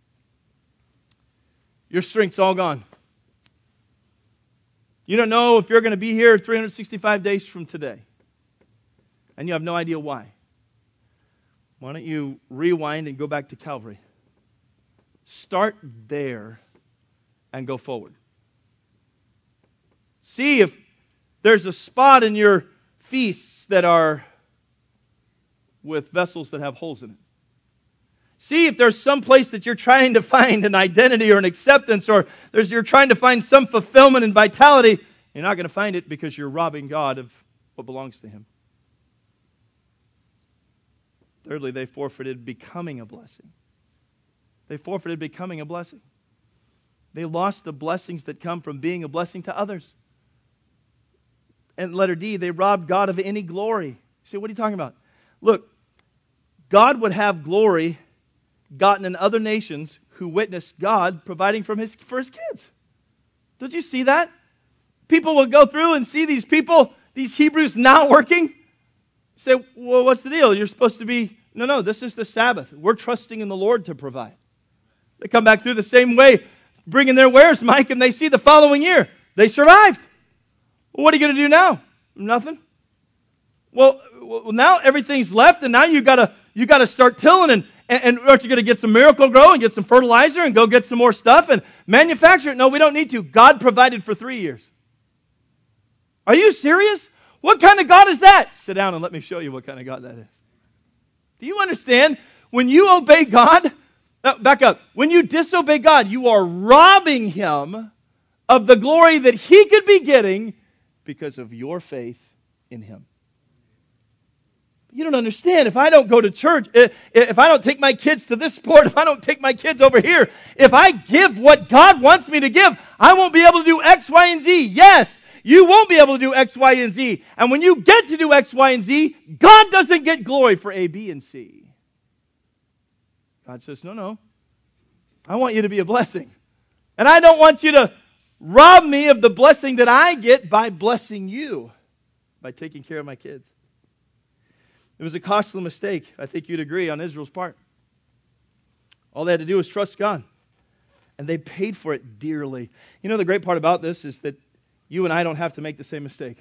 Your strength's all gone. You don't know if you're going to be here three hundred sixty-five days from today. And you have no idea why. Why don't you rewind and go back to Calvary? Start there and go forward. See if there's a spot in your feasts that are with vessels that have holes in it. See if there's some place that you're trying to find an identity or an acceptance, or there's, you're trying to find some fulfillment and vitality. You're not going to find it because you're robbing God of what belongs to Him. Thirdly, they forfeited becoming a blessing. They forfeited becoming a blessing. They lost the blessings that come from being a blessing to others. And letter D, they robbed God of any glory. You say, what are you talking about? Look, God would have glory gotten in other nations who witnessed God providing from his, for His kids. Don't you see that? People will go through and see these people, these Hebrews not working. say, well, what's the deal? You're supposed to be, no, no, this is the Sabbath. We're trusting in the Lord to provide. They come back through the same way, bringing their wares, Mike, and they see the following year, they survived. Well, what are you going to do now? Nothing. Well, well now everything's left, and now you got to you got to start tilling, and, and, and aren't you going to get some Miracle Grow and get some fertilizer and go get some more stuff and manufacture it? No, we don't need to. God provided for three years. Are you serious? What kind of God is that? Sit down and let me show you what kind of God that is. Do you understand? When you obey God, now back up. When you disobey God, you are robbing Him of the glory that He could be getting because of your faith in Him. You don't understand. If I don't go to church, if I don't take my kids to this sport, if I don't take my kids over here, if I give what God wants me to give, I won't be able to do X, Y, and Z. Yes, you won't be able to do X, Y, and Z. And when you get to do X, Y, and Z, God doesn't get glory for A, B, and C. God says, no, no. I want you to be a blessing. And I don't want you to rob me of the blessing that I get by blessing you, by taking care of my kids. It was a costly mistake, I think you'd agree, on Israel's part. All they had to do was trust God. And they paid for it dearly. You know, the great part about this is that you and I don't have to make the same mistake.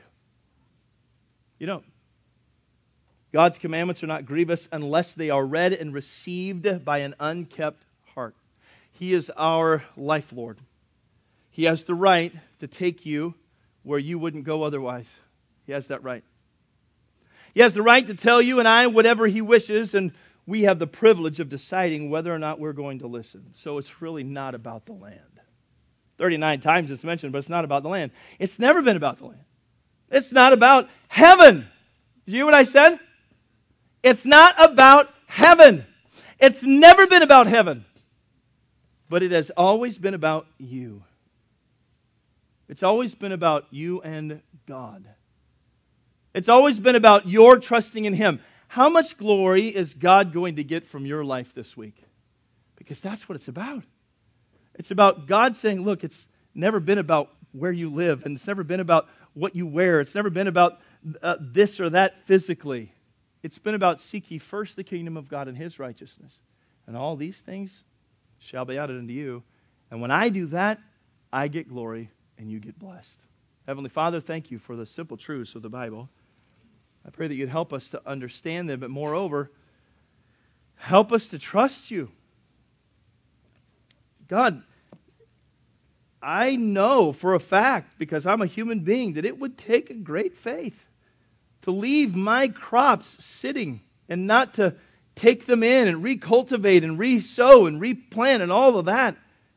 You don't. God's commandments are not grievous unless they are read and received by an unkept heart. He is our life Lord. He has the right to take you where you wouldn't go otherwise. He has that right. He has the right to tell you and I whatever He wishes, and we have the privilege of deciding whether or not we're going to listen. So it's really not about the land. thirty-nine times it's mentioned, but it's not about the land. It's never been about the land. It's not about heaven. Did you hear what I said? It's not about heaven. It's never been about heaven. But it has always been about you. It's always been about you and God. It's always been about your trusting in Him. How much glory is God going to get from your life this week? Because that's what it's about. It's about God saying, look, it's never been about where you live, and it's never been about what you wear. It's never been about uh, this or that physically. It's been about seek ye first the kingdom of God and His righteousness. And all these things shall be added unto you. And when I do that, I get glory and you get blessed. Heavenly Father, thank you for the simple truths of the Bible. I pray that you'd help us to understand them, but moreover, help us to trust you. God, I know for a fact, because I'm a human being, that it would take a great faith to leave my crops sitting and not to take them in and recultivate and re-sow and replant and all of that.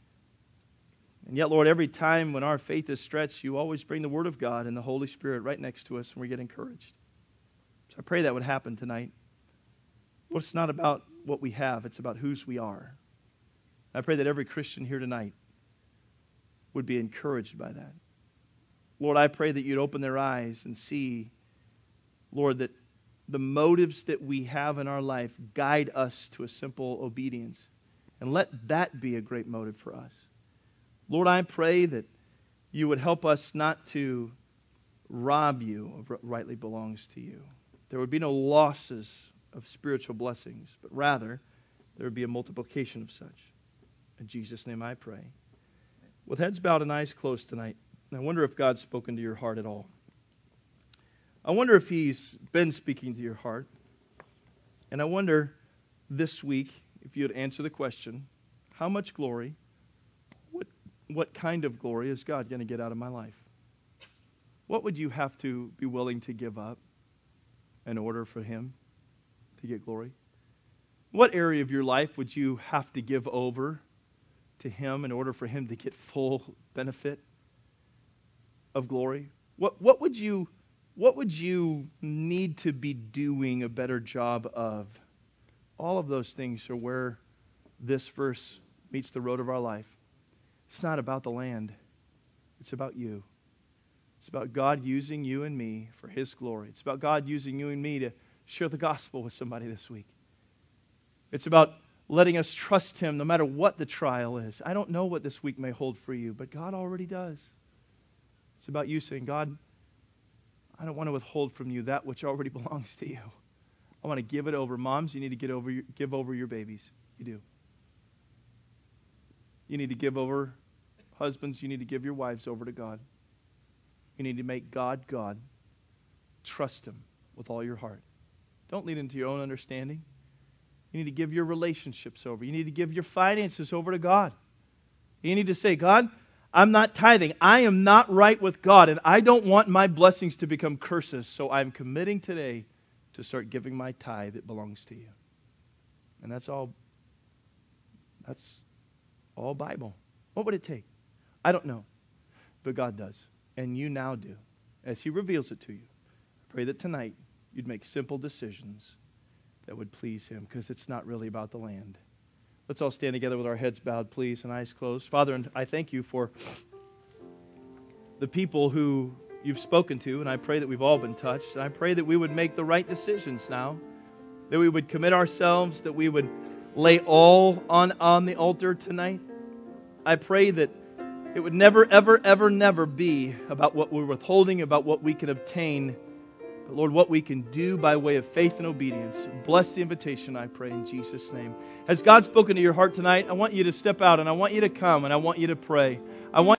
And yet, Lord, every time when our faith is stretched, you always bring the Word of God and the Holy Spirit right next to us and we get encouraged. So I pray that would happen tonight. Well, it's not about what we have, it's about whose we are. I pray that every Christian here tonight would be encouraged by that. Lord, I pray that you'd open their eyes and see, Lord, that the motives that we have in our life guide us to a simple obedience. And let that be a great motive for us. Lord, I pray that you would help us not to rob you of what rightly belongs to you. There would be no losses of spiritual blessings, but rather there would be a multiplication of such. In Jesus' name I pray. With heads bowed and eyes closed tonight, I wonder if God's spoken to your heart at all. I wonder if He's been speaking to your heart. And I wonder this week if you'd answer the question, how much glory, what, what kind of glory is God going to get out of my life? What would you have to be willing to give up in order for Him to get glory? What area of your life would you have to give over to Him in order for Him to get full benefit of glory? What, what would you... What would you need to be doing a better job of? All of those things are where this verse meets the road of our life. It's not about the land. It's about you. It's about God using you and me for His glory. It's about God using you and me to share the gospel with somebody this week. It's about letting us trust Him no matter what the trial is. I don't know what this week may hold for you, but God already does. It's about you saying, God, I don't want to withhold from you that which already belongs to you. I want to give it over. Moms, you need to get over your, give over your babies. You do. You need to give over, husbands, you need to give your wives over to God. You need to make God God. Trust Him with all your heart. Don't lean into your own understanding. You need to give your relationships over. You need to give your finances over to God. You need to say, God, I'm not tithing. I am not right with God, and I don't want my blessings to become curses, so I'm committing today to start giving my tithe that belongs to you. And that's all, that's all Bible. What would it take? I don't know, but God does, and you now do, as He reveals it to you. I pray that tonight you'd make simple decisions that would please Him, because it's not really about the land. Let's all stand together with our heads bowed, please, and eyes closed. Father, and I thank you for the people who you've spoken to, and I pray that we've all been touched. And I pray that we would make the right decisions now, that we would commit ourselves, that we would lay all on, on the altar tonight. I pray that it would never, ever, ever, never be about what we're withholding, about what we can obtain, but Lord, what we can do by way of faith and obedience. Bless the invitation, I pray, in Jesus' name. Has God spoken to your heart tonight? I want you to step out, and I want you to come, and I want you to pray. I want